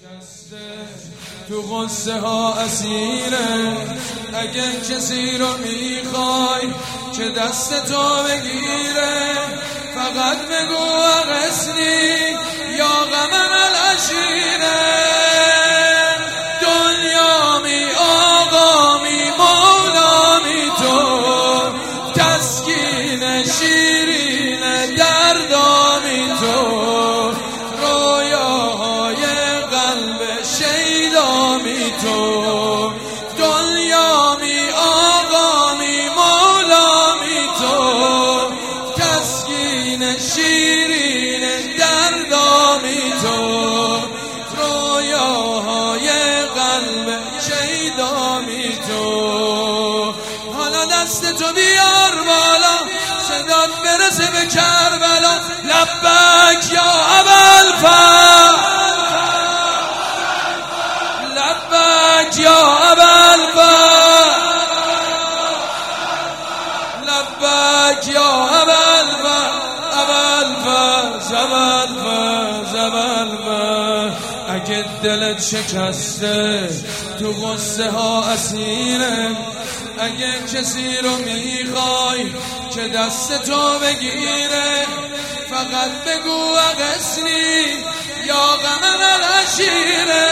تو غصه ها اسیره، اگه کسی رو میخوای که دست تو بگیره، فقط بگو اغثنی یا قمر العشیره. دنیامی آقامی مولامی تو، تسکین شیرین دردامی تو، رویاهای قلب شیدامی تو. دنیامی آقامی مولامی تو، تسکین شیرین دردامی تو، رویاهای قلب شیدامی تو. حالا دست تو بیار بالا، صدات برسه به کربلا. لبک یا ابوالفضل، لبک یا ابوالفضل، لبک یا ابوالفضل، ابوالفضل، ابوالفضل، ابوالفضل. اگه دلت شکسته تو غصه ها اسیره، اگه کسی رو میخوای که دست تو بگیره، فقط بگو اغثنی یا قمر العشیره.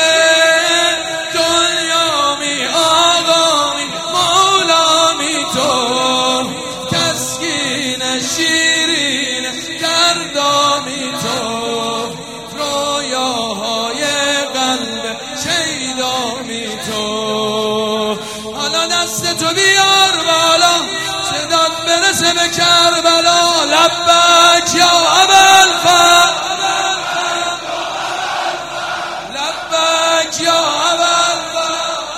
دنیامی آقامی مولامی تو، تسکین شیرین دردامی تو، رویاهای قلب شیدامی تو. حالا دست تو بیار بالا، صدات برسه به کربلا. لبک یا ابوالفضل، لبک یا ابوالفضل.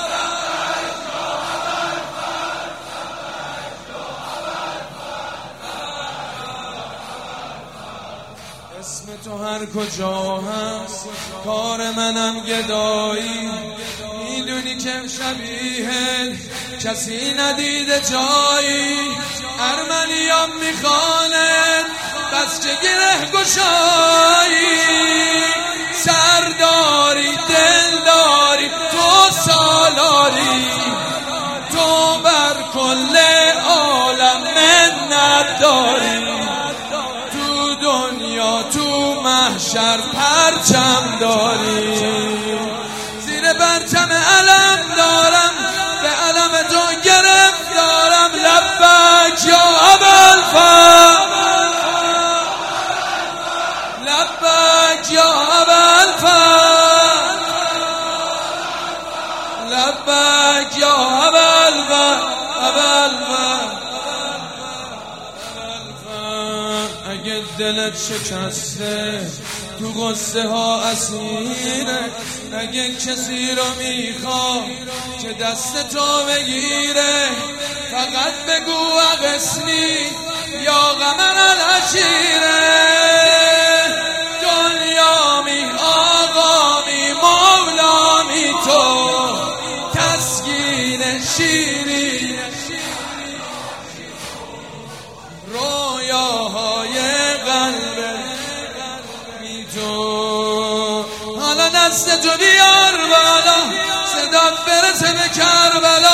اسم تو هر کجا هست کار منم گدایی، میدونی که شبیه کسی ندیده جایی. ارمنیام میخوانه بس که گره گشایی، سرداری دلداری تو سالاری، تو بر کل عالم منت داری. تو دنیا تو محشر پرچم داری، زیر پرچم علم دارم، به علم تو گرفتارم. لبک یا ابوالفضل، لبک یا ابوالفضل، لبک یا ابوالفضل، ابوالفضل. اگه دلت شکسته تو غصه ها اسیره، اگه کسی رو میخواد که دست تو بگیره، فقط بگو اغثنی یا قمر العشیره. دنیامی آقامی مولامی تو، تسکین شیرین رویاهای قلب تو. حالا دست تو بیار بالا، صدات برسه به کربلا.